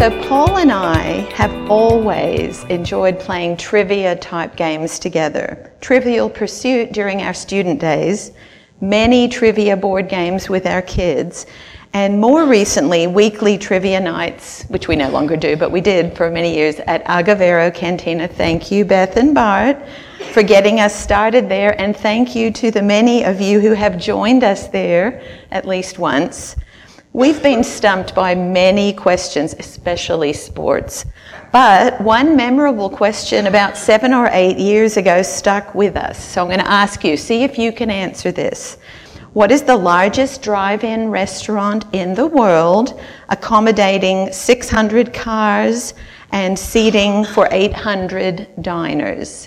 So Paul and I have always enjoyed playing trivia type games together. Trivial Pursuit during our student days, many trivia board games with our kids, and more recently, weekly trivia nights, which we no longer do, but we did for many years at Agavero Cantina. Thank you, Beth and Bart, for getting us started there, and thank you to the many of you who have joined us there at least once. We've been stumped by many questions, especially sports, but one memorable question about 7 or 8 years ago stuck with us. So I'm going to ask you, see if you can answer this. What is the largest drive-in restaurant in the world, accommodating 600 cars and seating for 800 diners?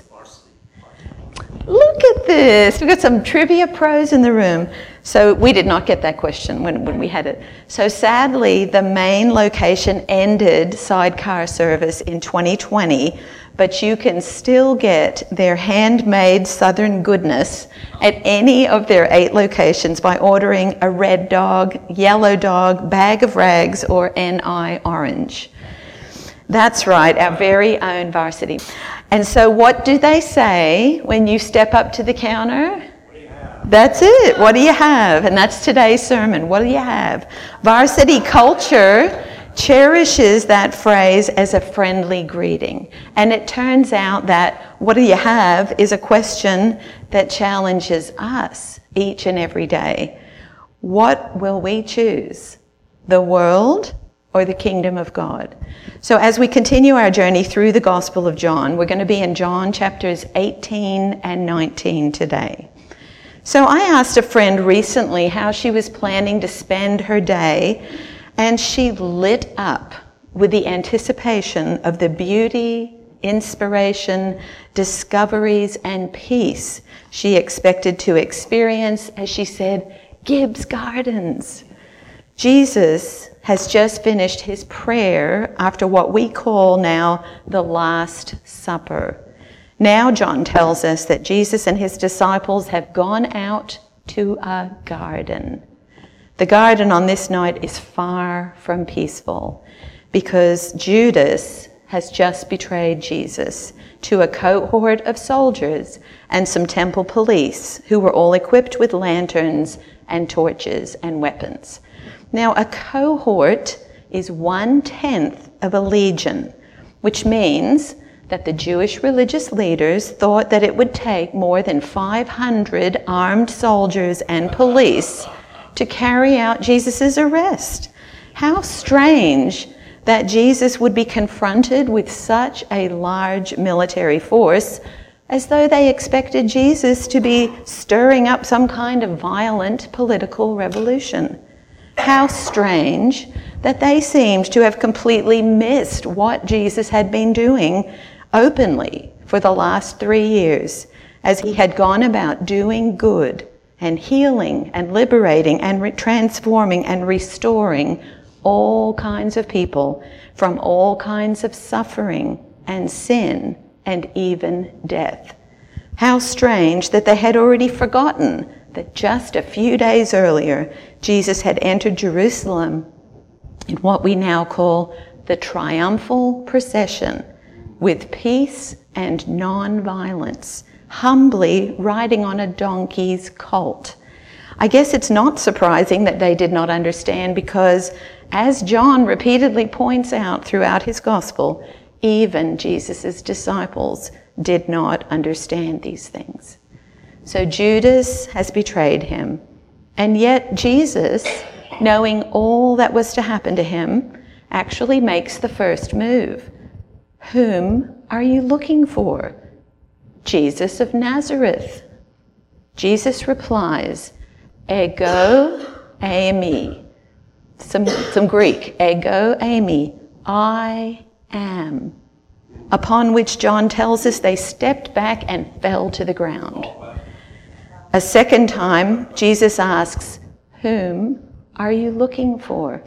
Look at this. We've got some trivia pros in the room. So we did not get that question when we had it. So sadly, the main location ended sidecar service in 2020, but you can still get their handmade Southern goodness at any of their 8 locations by ordering a red dog, yellow dog, bag of rags, or NI orange. That's right, our very own Varsity. And so what do they say when you step up to the counter? That's it. What do you have? And that's today's sermon. What do you have? Varsity culture cherishes that phrase as a friendly greeting. And it turns out that what do you have is a question that challenges us each and every day. What will we choose? The world or the kingdom of God? So as we continue our journey through the Gospel of John, we're going to be in John chapters 18 and 19 today. So I asked a friend recently how she was planning to spend her day, and she lit up with the anticipation of the beauty, inspiration, discoveries, and peace she expected to experience, as she said, Gibbs Gardens. Jesus has just finished his prayer after what we call now the Last Supper. Now John tells us that Jesus and his disciples have gone out to a garden. The garden on this night is far from peaceful because Judas has just betrayed Jesus to a cohort of soldiers and some temple police who were all equipped with lanterns and torches and weapons. Now, a cohort is 1/10 of a legion, which means that the Jewish religious leaders thought that it would take more than 500 armed soldiers and police to carry out Jesus' arrest. How strange that Jesus would be confronted with such a large military force, as though they expected Jesus to be stirring up some kind of violent political revolution. How strange that they seemed to have completely missed what Jesus had been doing openly for the last 3 years, as he had gone about doing good and healing and liberating and transforming and restoring all kinds of people from all kinds of suffering and sin and even death. How strange that they had already forgotten that just a few days earlier, Jesus had entered Jerusalem in what we now call the triumphal procession, with peace and non-violence, humbly riding on a donkey's colt. I guess it's not surprising that they did not understand because, as John repeatedly points out throughout his gospel, even Jesus' disciples did not understand these things. So Judas has betrayed him, and yet Jesus, knowing all that was to happen to him, actually makes the first move. Whom are you looking for? Jesus of Nazareth. Jesus replies, Ego eimi. Some Greek, ego eimi, I am. Upon which John tells us they stepped back and fell to the ground. A second time, Jesus asks, whom are you looking for?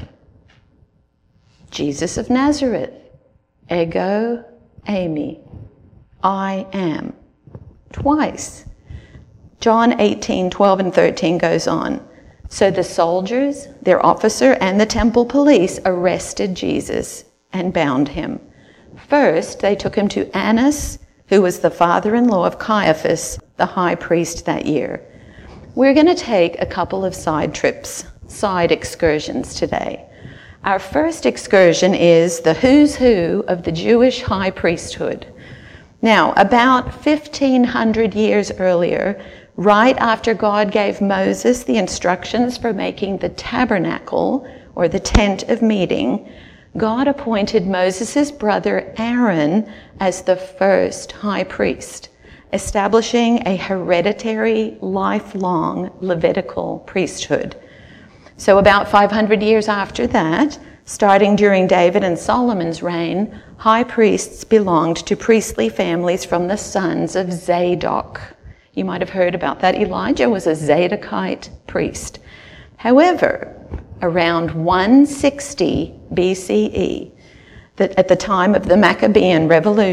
Jesus of Nazareth. Ego eimi, I am. Twice. John 18:12 and 13 goes on. So the soldiers, their officer, and the temple police arrested Jesus and bound him. First, they took him to Annas, who was the father-in-law of Caiaphas, the high priest that year. We're going to take a couple of side excursions today. Our first excursion is the who's who of the Jewish high priesthood. Now, about 1,500 years earlier, right after God gave Moses the instructions for making the tabernacle, or the tent of meeting, God appointed Moses' brother Aaron as the first high priest, establishing a hereditary, lifelong Levitical priesthood. So about 500 years after that, starting during David and Solomon's reign, high priests belonged to priestly families from the sons of Zadok. You might have heard about that. Elijah was a Zadokite priest. However, around 160 BCE, at the time of the Maccabean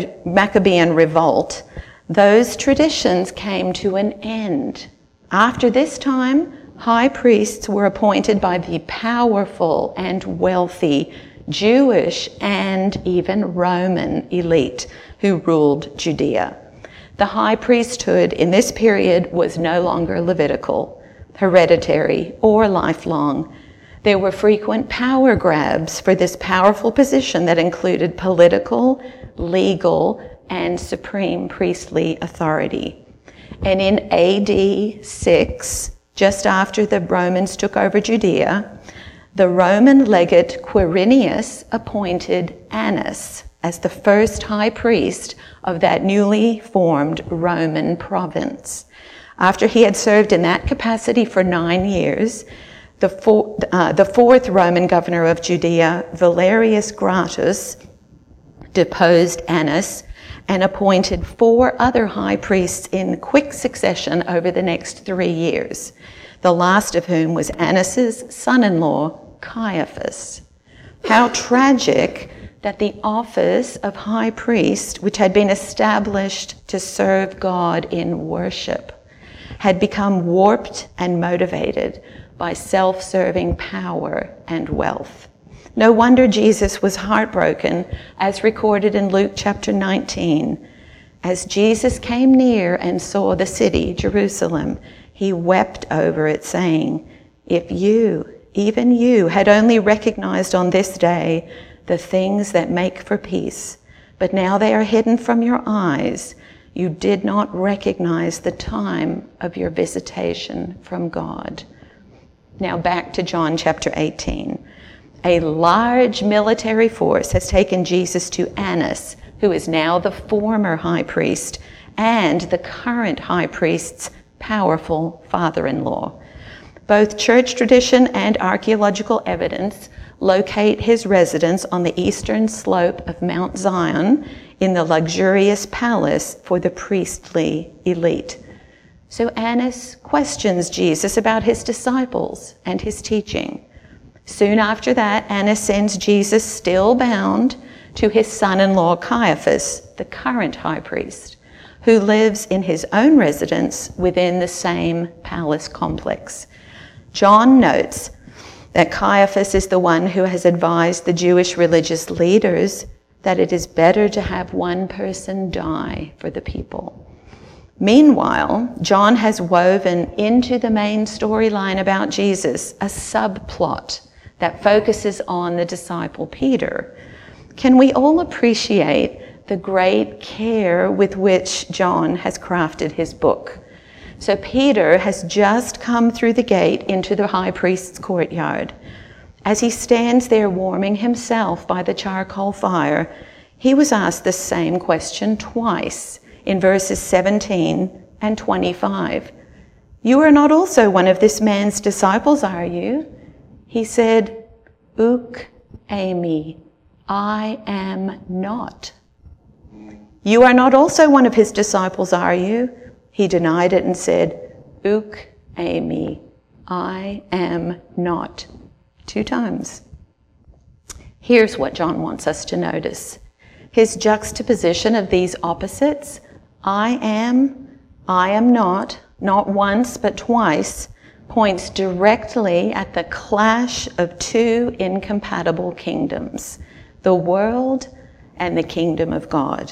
revolt, those traditions came to an end. After this time, high priests were appointed by the powerful and wealthy Jewish and even Roman elite who ruled Judea. The high priesthood in this period was no longer Levitical, hereditary, or lifelong. There were frequent power grabs for this powerful position that included political, legal, and supreme priestly authority. And in AD 6, just after the Romans took over Judea, the Roman legate Quirinius appointed Annas as the first high priest of that newly formed Roman province. After he had served in that capacity for 9 years, the fourth Roman governor of Judea, Valerius Gratus, deposed Annas and appointed 4 other high priests in quick succession over the next 3 years, the last of whom was Annas' son-in-law, Caiaphas. How tragic that the office of high priest, which had been established to serve God in worship, had become warped and motivated by self-serving power and wealth. No wonder Jesus was heartbroken, as recorded in Luke chapter 19. As Jesus came near and saw the city, Jerusalem, he wept over it, saying, "If you, even you, had only recognized on this day the things that make for peace, but now they are hidden from your eyes, you did not recognize the time of your visitation from God." Now back to John chapter 18. A large military force has taken Jesus to Annas, who is now the former high priest and the current high priest's powerful father-in-law. Both church tradition and archaeological evidence locate his residence on the eastern slope of Mount Zion in the luxurious palace for the priestly elite. So Annas questions Jesus about his disciples and his teaching. Soon after that, Annas sends Jesus, still bound, to his son-in-law Caiaphas, the current high priest, who lives in his own residence within the same palace complex. John notes that Caiaphas is the one who has advised the Jewish religious leaders that it is better to have one person die for the people. Meanwhile, John has woven into the main storyline about Jesus a subplot that focuses on the disciple Peter. Can we all appreciate the great care with which John has crafted his book? So Peter has just come through the gate into the high priest's courtyard. As he stands there warming himself by the charcoal fire, he was asked the same question twice in verses 17 and 25. "You are not also one of this man's disciples, are you?" He said, "Uk eimi, I am not." "You are not also one of his disciples, are you?" He denied it and said, "Uk eimi, I am not." 2 times. Here's what John wants us to notice. His juxtaposition of these opposites, I am not once but twice, points directly at the clash of 2 incompatible kingdoms, the world and the kingdom of God.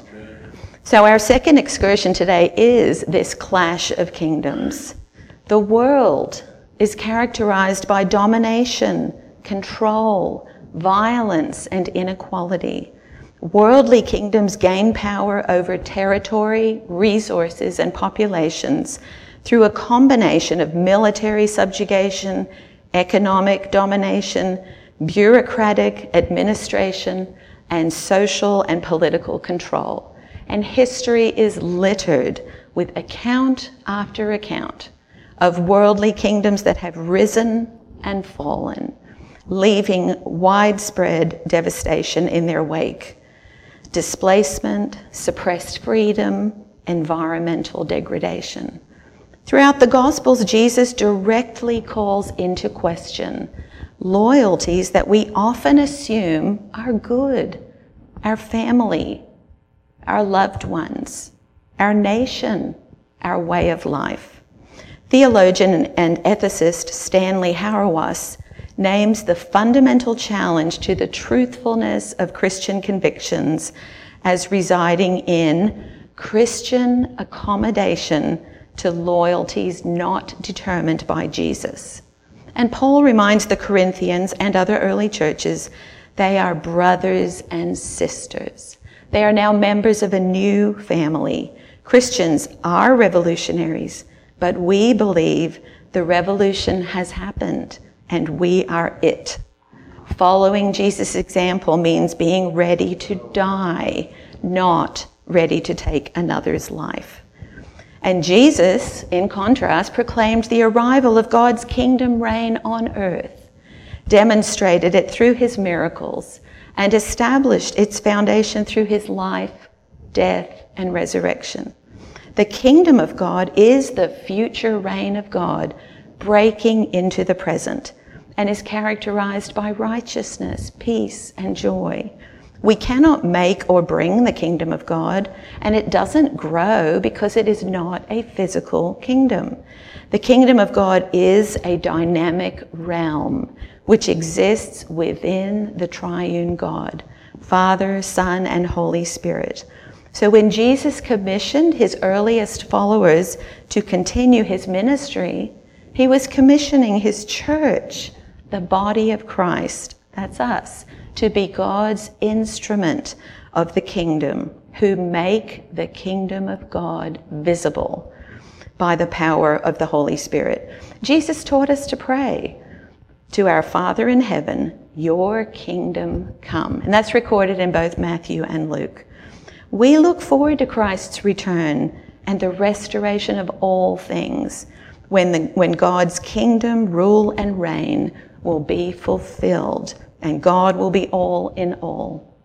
So our second excursion today is this clash of kingdoms. The world is characterized by domination, control, violence, and inequality. Worldly kingdoms gain power over territory, resources, and populations through a combination of military subjugation, economic domination, bureaucratic administration, and social and political control. And history is littered with account after account of worldly kingdoms that have risen and fallen, leaving widespread devastation in their wake. Displacement, suppressed freedom, environmental degradation. Throughout the Gospels, Jesus directly calls into question loyalties that we often assume are good: our family, our loved ones, our nation, our way of life. Theologian and ethicist Stanley Hauerwas names the fundamental challenge to the truthfulness of Christian convictions as residing in Christian accommodation to loyalties not determined by Jesus. And Paul reminds the Corinthians and other early churches they are brothers and sisters. They are now members of a new family. Christians are revolutionaries, but we believe the revolution has happened and we are it. Following Jesus' example means being ready to die, not ready to take another's life. And Jesus, in contrast, proclaimed the arrival of God's kingdom reign on earth, demonstrated it through his miracles, and established its foundation through his life, death, and resurrection. The kingdom of God is the future reign of God breaking into the present and is characterized by righteousness, peace, and joy. We cannot make or bring the kingdom of God, and it doesn't grow because it is not a physical kingdom. The kingdom of God is a dynamic realm which exists within the triune God, Father, Son, and Holy Spirit. So when Jesus commissioned his earliest followers to continue his ministry, he was commissioning his church, the body of Christ, that's us, to be God's instrument of the kingdom, who make the kingdom of God visible by the power of the Holy Spirit. Jesus taught us to pray to our Father in heaven, your kingdom come. And that's recorded in both Matthew and Luke. We look forward to Christ's return and the restoration of all things when God's kingdom, rule, and reign will be fulfilled and God will be all in all.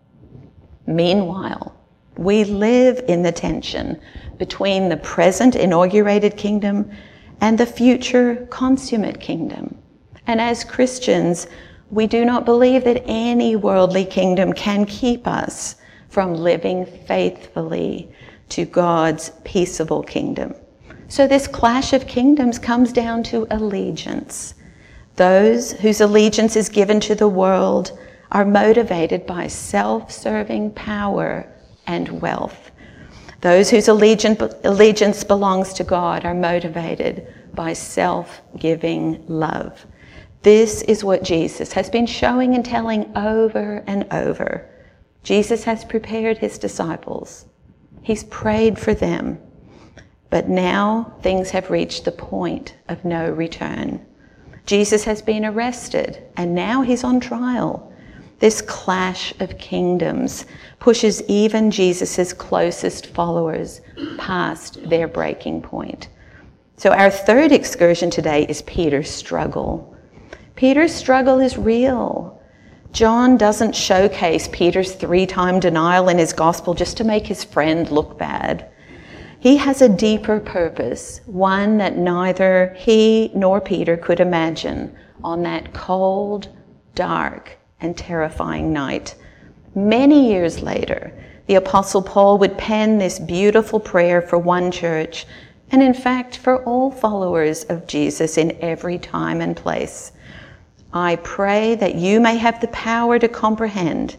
Meanwhile, we live in the tension between the present inaugurated kingdom and the future consummate kingdom. And as Christians, we do not believe that any worldly kingdom can keep us from living faithfully to God's peaceable kingdom. So this clash of kingdoms comes down to allegiance. Those whose allegiance is given to the world are motivated by self-serving power and wealth. Those whose allegiance belongs to God are motivated by self-giving love. This is what Jesus has been showing and telling over and over. Jesus has prepared his disciples. He's prayed for them. But now things have reached the point of no return. Jesus has been arrested and now he's on trial. This clash of kingdoms pushes even Jesus' closest followers past their breaking point. So our third excursion today is Peter's struggle. Peter's struggle is real. John doesn't showcase Peter's 3-time denial in his gospel just to make his friend look bad. He has a deeper purpose, one that neither he nor Peter could imagine on that cold, dark, and terrifying night. Many years later, the Apostle Paul would pen this beautiful prayer for one church, and in fact for all followers of Jesus in every time and place. I pray that you may have the power to comprehend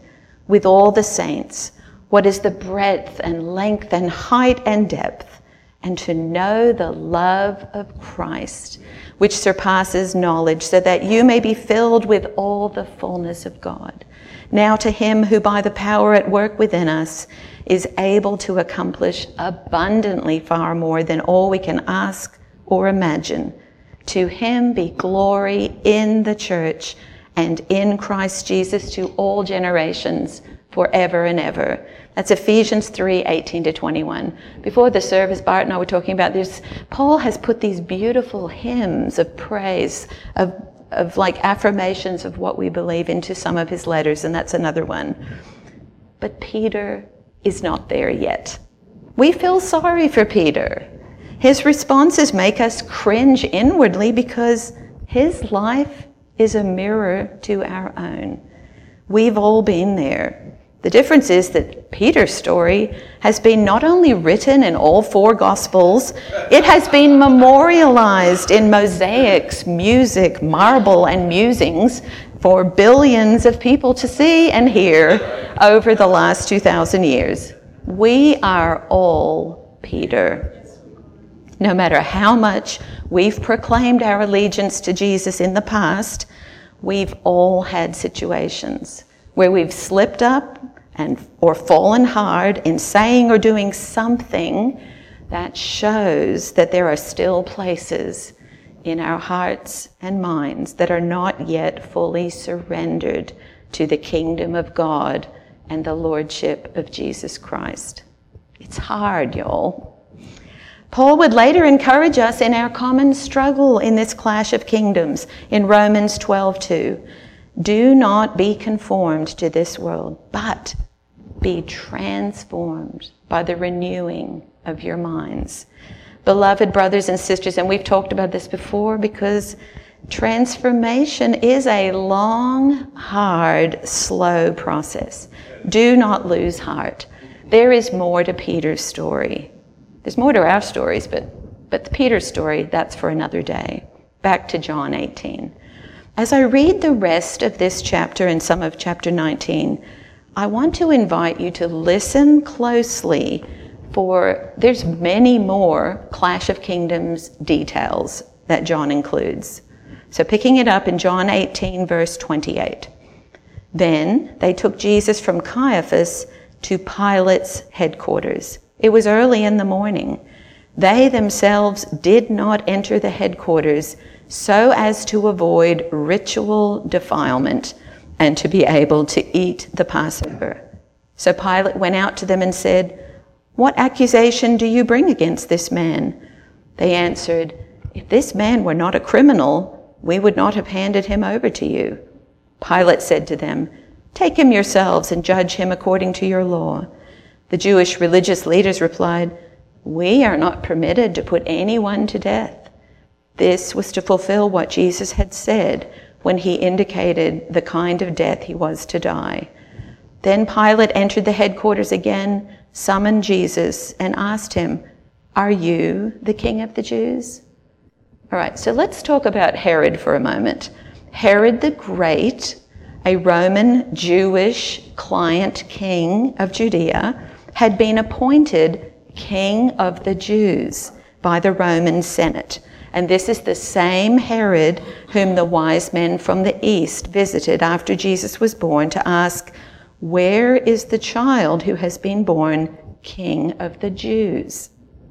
with all the saints what is the breadth and length and height and depth, and to know the love of Christ, which surpasses knowledge, so that you may be filled with all the fullness of God. Now to him who by the power at work within us is able to accomplish abundantly far more than all we can ask or imagine, to him be glory in the church and in Christ Jesus to all generations, forever and ever. That's Ephesians 3:18-21. Before the service, Bart and I were talking about this. Paul has put these beautiful hymns of praise, of like affirmations of what we believe into some of his letters, and that's another one. But Peter is not there yet. We feel sorry for Peter. His responses make us cringe inwardly because his life is a mirror to our own. We've all been there. The difference is that Peter's story has been not only written in all four Gospels, it has been memorialized in mosaics, music, marble, and musings for billions of people to see and hear over the last 2,000 years. We are all Peter. No matter how much we've proclaimed our allegiance to Jesus in the past, we've all had situations where we've slipped up or fallen hard in saying or doing something that shows that there are still places in our hearts and minds that are not yet fully surrendered to the kingdom of God and the lordship of Jesus Christ. It's hard, y'all. Paul would later encourage us in our common struggle in this clash of kingdoms in Romans 12:2. Do not be conformed to this world, but be transformed by the renewing of your minds. Beloved brothers and sisters, and we've talked about this before, because transformation is a long, hard, slow process. Do not lose heart. There is more to Peter's story. There's more to our stories, but Peter's story, that's for another day. Back to John 18. As I read the rest of this chapter and some of chapter 19, I want to invite you to listen closely, for there's many more Clash of Kingdoms details that John includes. So picking it up in John 18, verse 28. Then they took Jesus from Caiaphas to Pilate's headquarters. It was early in the morning. They themselves did not enter the headquarters so as to avoid ritual defilement and to be able to eat the Passover. So Pilate went out to them and said, "What accusation do you bring against this man?" They answered, "If this man were not a criminal, we would not have handed him over to you." Pilate said to them, "Take him yourselves and judge him according to your law." The Jewish religious leaders replied, "We are not permitted to put anyone to death." This was to fulfill what Jesus had said when he indicated the kind of death he was to die. Then Pilate entered the headquarters again, summoned Jesus, and asked him, "Are you the King of the Jews?" All right, so let's talk about Herod for a moment. Herod the Great, a Roman Jewish client king of Judea, had been appointed King of the Jews by the Roman Senate. And this is the same Herod whom the wise men from the east visited after Jesus was born to ask, "Where is the child who has been born King of the Jews?"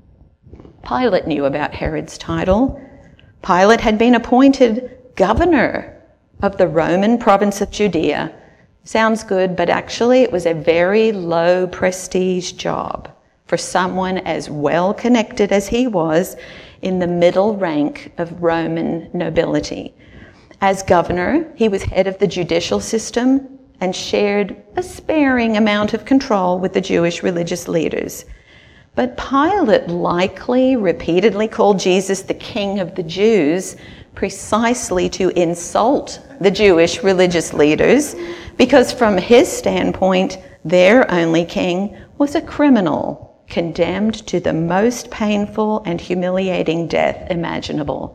Pilate knew about Herod's title. Pilate had been appointed governor of the Roman province of Judea. Sounds good, but actually it was a very low prestige job for someone as well connected as he was in the middle rank of Roman nobility. As governor, he was head of the judicial system and shared a sparing amount of control with the Jewish religious leaders. But Pilate likely repeatedly called Jesus the King of the Jews precisely to insult the Jewish religious leaders, because from his standpoint, their only king was a criminal condemned to the most painful and humiliating death imaginable,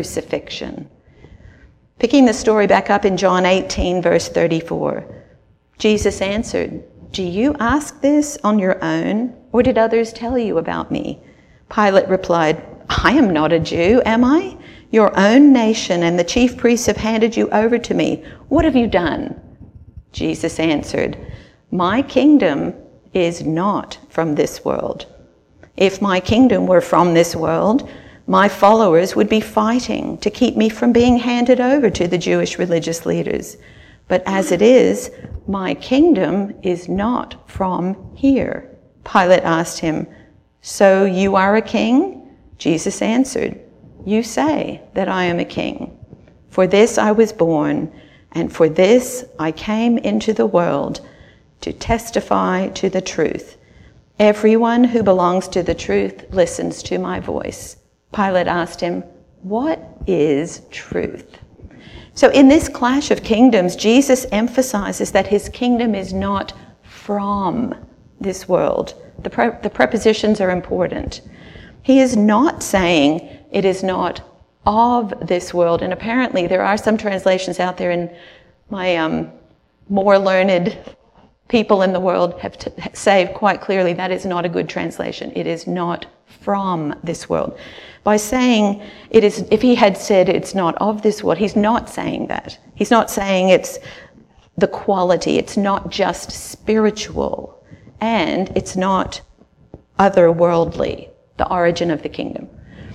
crucifixion. Picking the story back up in John 18, verse 34. Jesus answered, "Do you ask this on your own, or did others tell you about me?" Pilate replied, "I am not a Jew, am I? Your own nation and the chief priests have handed you over to me. What have you done?" Jesus answered, "My kingdom is not from this world. If my kingdom were from this world, my followers would be fighting to keep me from being handed over to the Jewish religious leaders. But as it is, my kingdom is not from here." Pilate asked him, "So you are a king?" Jesus answered, "You say that I am a king. For this I was born, and for this I came into the world, to testify to the truth. Everyone who belongs to the truth listens to my voice." Pilate asked him, "What is truth?" So in this clash of kingdoms, Jesus emphasizes that his kingdom is not from this world. The prepositions are important. He is not saying it is not of this world. And apparently there are some translations out there, and my more learned people in the world have say quite clearly that is not a good translation. It is not from this world. By saying it is, if he had said it's not of this world, he's not saying that. He's not saying it's the quality. It's not just spiritual, and it's not otherworldly, the origin of the kingdom.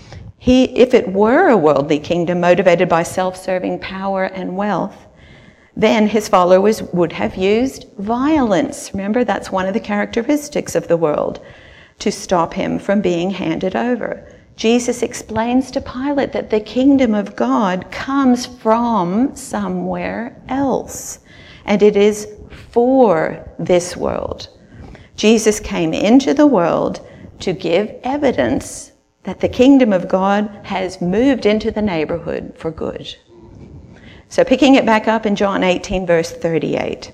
If it were a worldly kingdom motivated by self-serving power and wealth, then his followers would have used violence. Remember, that's one of the characteristics of the world, to stop him from being handed over. Jesus explains to Pilate that the kingdom of God comes from somewhere else, and it is for this world. Jesus came into the world to give evidence that the kingdom of God has moved into the neighborhood for good. So picking it back up in John 18, verse 38.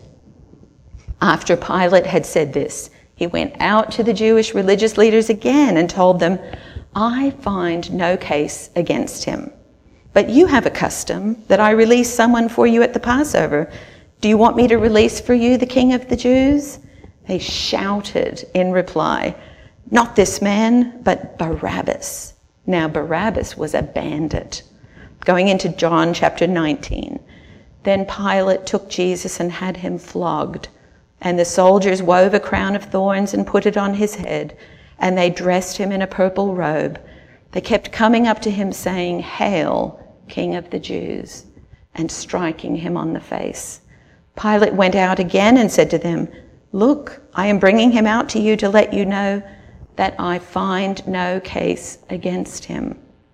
After Pilate had said this, he went out to the Jewish religious leaders again and told them, "I find no case against him. But you have a custom that I release someone for you at the Passover. Do you want me to release for you the King of the Jews?" They shouted in reply, "Not this man, but Barabbas." Now Barabbas was a bandit. Going into John chapter 19. Then Pilate took Jesus and had him flogged. And the soldiers wove a crown of thorns and put it on his head, and they dressed him in a purple robe. They kept coming up to him saying, "Hail, King of the Jews," and striking him on the face. Pilate went out again and said to them, "Look, I am bringing him out to you to let you know that I find no case against him."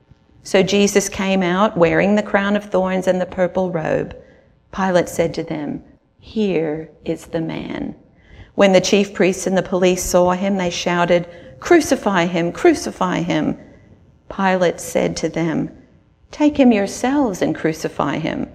So Jesus came out wearing the crown of thorns and the purple robe. Pilate said to them, "Here is the man." When the chief priests and the police saw him, they shouted, "Crucify him, crucify him." Pilate said to them, "Take him yourselves and crucify him.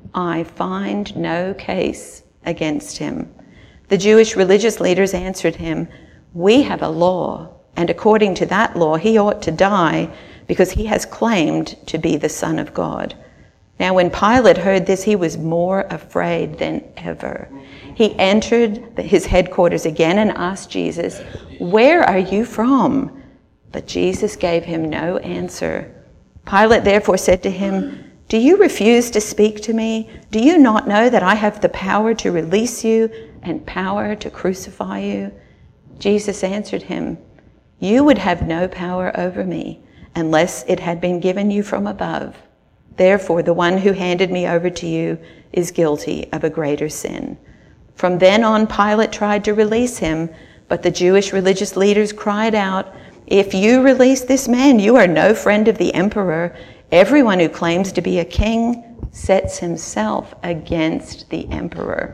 I find no case against him." The Jewish religious leaders answered him, "We have a law, and according to that law he ought to die because he has claimed to be the Son of God." Now when Pilate heard this, he was more afraid than ever. He entered his headquarters again and asked Jesus, "Where are you from?" But Jesus gave him no answer. Pilate therefore said to him, "Do you refuse to speak to me? Do you not know that I have the power to release you and power to crucify you?" Jesus answered him, "You would have no power over me unless it had been given you from above. Therefore, the one who handed me over to you is guilty of a greater sin." From then on, Pilate tried to release him, but the Jewish religious leaders cried out, "If you release this man, you are no friend of the emperor. Everyone who claims to be a king sets himself against the emperor."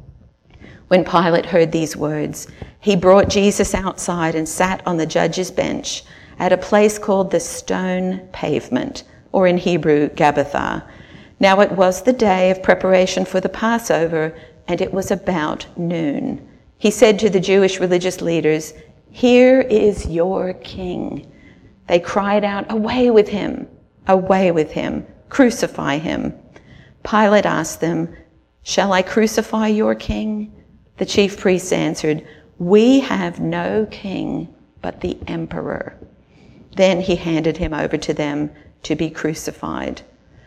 When Pilate heard these words, he brought Jesus outside and sat on the judge's bench at a place called the Stone Pavement, or in Hebrew, Gabbatha. Now it was the day of preparation for the Passover, and it was about noon. He said to the Jewish religious leaders, "Here is your king." They cried out, "Away with him! Away with him! Crucify him!" Pilate asked them, "Shall I crucify your king?" The chief priests answered, "We have no king but the emperor." Then he handed him over to them to be crucified.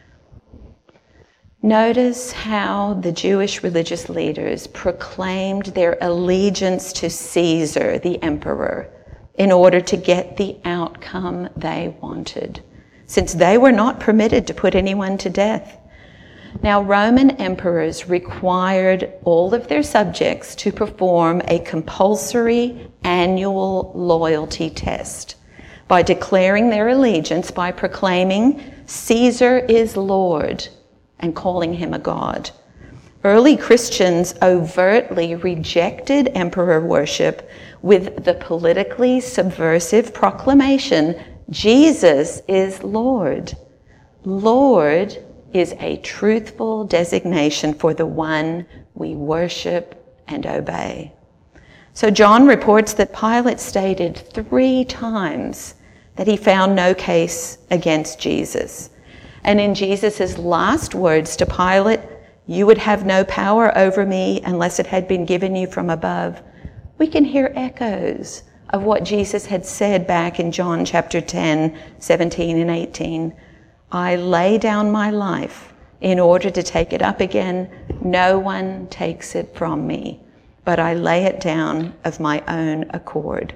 Notice how the Jewish religious leaders proclaimed their allegiance to Caesar, the emperor, in order to get the outcome they wanted, since they were not permitted to put anyone to death. Now, Roman emperors required all of their subjects to perform a compulsory annual loyalty test by declaring their allegiance by proclaiming Caesar is Lord and calling him a god. Early Christians overtly rejected emperor worship with the politically subversive proclamation, Jesus is Lord. Lord is a truthful designation for the one we worship and obey. So John reports that Pilate stated 3 times that he found no case against Jesus. And in Jesus' last words to Pilate, "You would have no power over me unless it had been given you from above," we can hear echoes of what Jesus had said back in John chapter 10, 17 and 18. "I lay down my life in order to take it up again. No one takes it from me, but I lay it down of my own accord."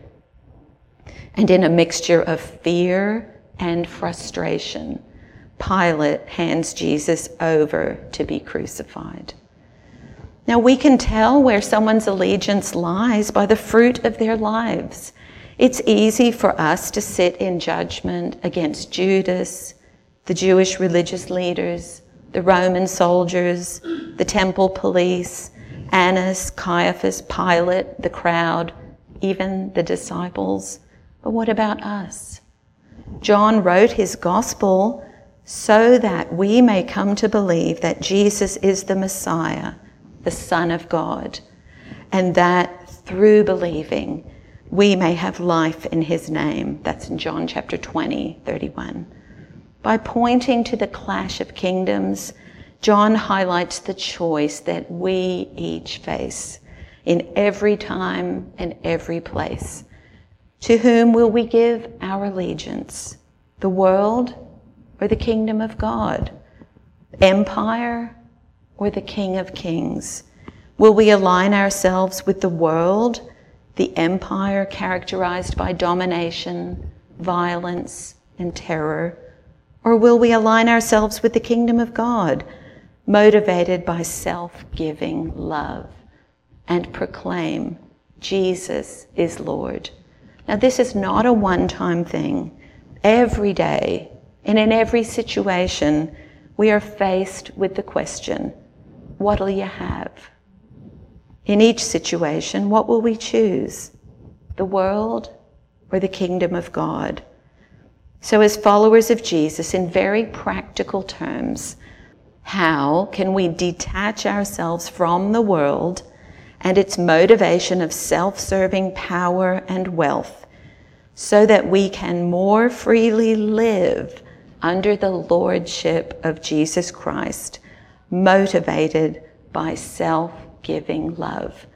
And in a mixture of fear and frustration, Pilate hands Jesus over to be crucified. Now, we can tell where someone's allegiance lies by the fruit of their lives. It's easy for us to sit in judgment against Judas, the Jewish religious leaders, the Roman soldiers, the temple police, Annas, Caiaphas, Pilate, the crowd, even the disciples. But what about us? John wrote his gospel so that we may come to believe that Jesus is the Messiah, the Son of God, and that through believing we may have life in his name. That's in John chapter 20, 31. By pointing to the clash of kingdoms, John highlights the choice that we each face in every time and every place. To whom will we give our allegiance? The world or the kingdom of God? Empire or the King of Kings? Will we align ourselves with the world, the empire characterized by domination, violence, and terror? Or will we align ourselves with the kingdom of God, motivated by self-giving love, and proclaim Jesus is Lord? Now, this is not a one-time thing. Every day and in every situation, we are faced with the question, what'll you have? In each situation, what will we choose? The world or the kingdom of God? So as followers of Jesus, in very practical terms, how can we detach ourselves from the world and its motivation of self-serving power and wealth so that we can more freely live under the lordship of Jesus Christ, motivated by self-giving love?